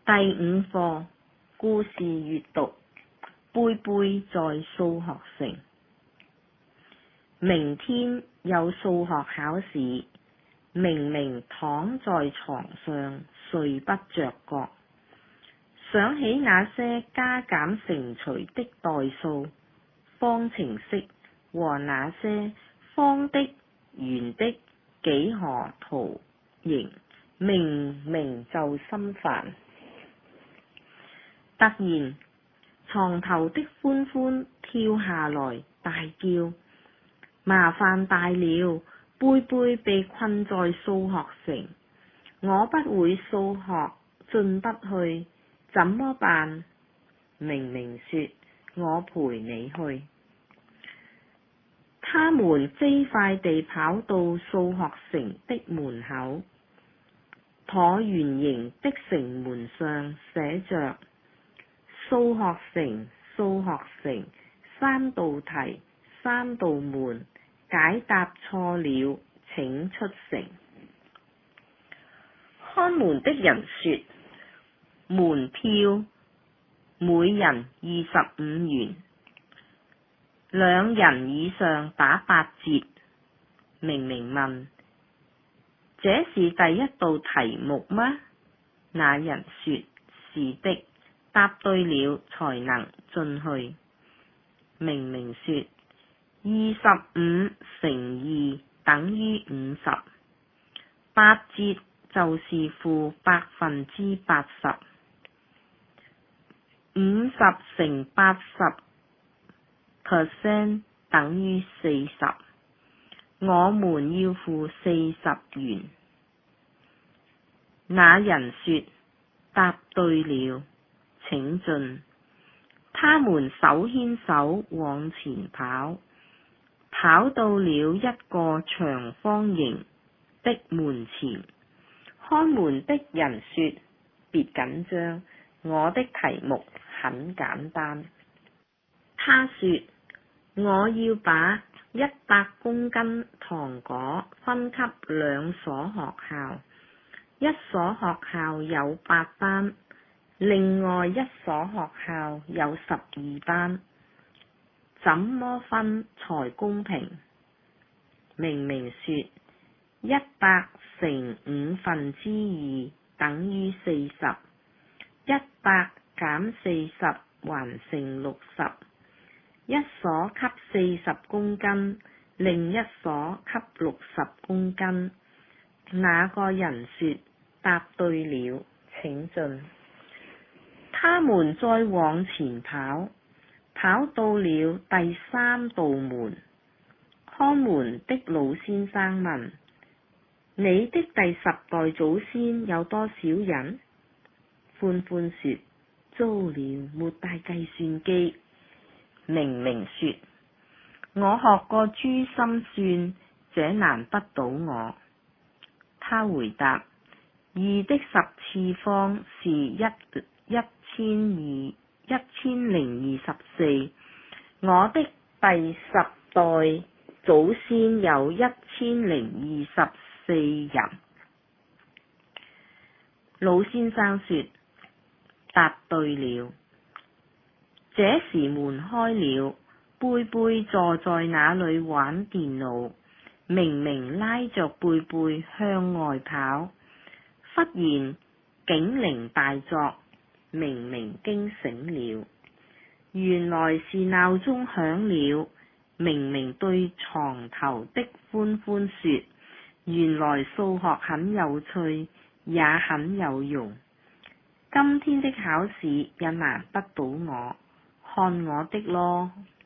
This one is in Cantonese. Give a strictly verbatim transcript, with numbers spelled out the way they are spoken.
第五課故事閱讀。貝貝在數學城。明天有數學考試，明明躺在床上睡不着覺，想起那些加減乘除的代數、方程式和那些方的、圓的幾何圖形，明明就心煩。突然，床頭的歡歡跳下來大叫：麻煩大了，貝貝被困在數學城，我不會數學，進不去，怎麼辦？明明說我陪你去。他們飛快地跑到數學城的門口，橢圓形的城門上寫着數學城，數學城，三道題，三道門，解答錯了請出城。看門的人說，門票每人二十五元，兩人以上打八折。明明問，這是第一道題目嗎？那人說，是的，答對了才能進去。明明說，二十五乘二等於五十，八折就是負百分之八十，五十乘八十 percent 等於四十，我們要付四十元。那人說，答對了，請進。他們手牽手往前跑，跑到了一個長方形的門前。看門的人說，別緊張，我的題目很簡單。他說，我要把一百公斤糖果分給兩所學校，一所學校有八班，另外一所學校有十二班，怎麼分才公平？明明說，一百乘五分之二等於四十，一百減四十還剩六十，一所給四十公斤，另一所給六十公斤。那個人說，答對了，請進。他們再往前跑，跑到了第三道門。看門的老先生問，你的第十代祖先有多少人？歡歡說，糟了，沒帶計算機。明明說，我學過珠心算，這難不倒我。他回答，二的十次方是一一千二一千零二十四，我的第十代祖先有一千零二十四人。老先生說，答對了。這時門開了，貝貝坐在那裏玩電腦，明明拉着貝貝向外跑。忽然警鈴大作，明明驚醒了，原來是鬧鐘響了。明明對床頭的歡歡說，原來數學很有趣，也很有用，今天的考試也難不倒我，看我的咯。